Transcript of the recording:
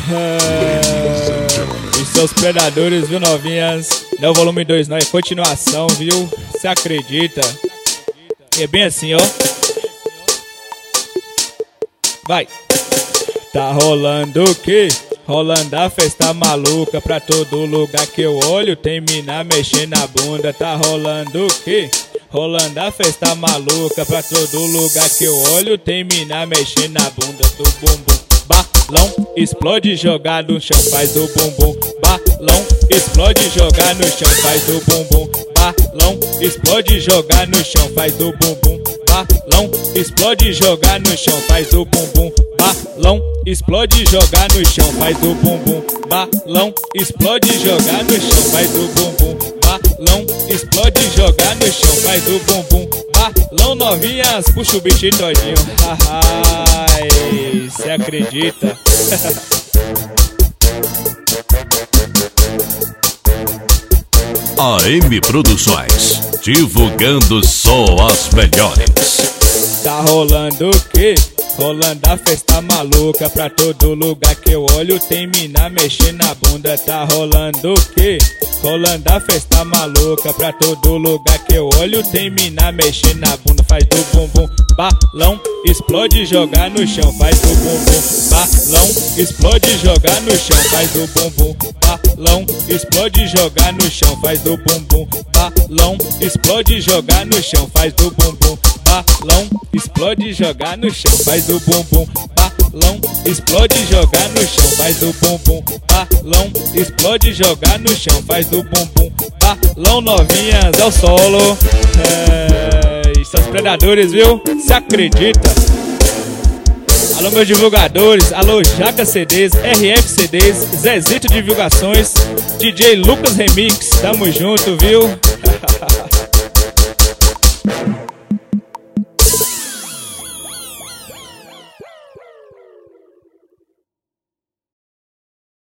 Os seus predadores, viu, novinhas? Não é o volume 2 não, é continuação, viu? Cê acredita? É bem assim, ó. Vai. Tá rolando o quê? Rolando a festa maluca, pra todo lugar que eu olho tem mina mexendo na bunda. Tá rolando o quê? Rolando a festa maluca, pra todo lugar que eu olho tem mina mexendo na bunda do bumbum. Balão explode, jogar no chão, faz o bumbum. Balão explode, jogar no chão, faz o bumbum. Balão explode, jogar no chão, faz o bumbum. Balão explode, jogar no chão, faz o bumbum. Balão explode, jogar no chão, faz o bumbum. Balão explode, jogar no chão, faz o bumbum. Balão explode, jogar no chão, faz o bumbum. Balão, novinhas, puxa o bicho todinho. Ai, cê acredita? AM Produções, divulgando só as melhores. Tá rolando o quê? Rolando a festa maluca, pra todo lugar que eu olho tem mina mexendo na bunda. Tá rolando o quê? Rolando a festa maluca, pra todo lugar que eu olho tem mina mexendo na bunda. Faz do bumbum. Balão explode, jogar no chão, faz do bumbum. Balão explode, jogar no chão, faz do bumbum. Balão explode, jogar no chão, faz do bumbum. Balão explode, jogar no chão, faz do bumbum. Balão explode, jogar no chão, faz do bumbum. Balão explode, jogar no chão, faz do bumbum. Balão explode, jogar no chão, faz do bumbum. Balão, novinhas, é o solo. São os predadores, viu? Cê acredita? Alô, meus divulgadores, alô, Jaca CDs, RF CDs, Zezito Divulgações, DJ Lucas Remix, tamo junto, viu?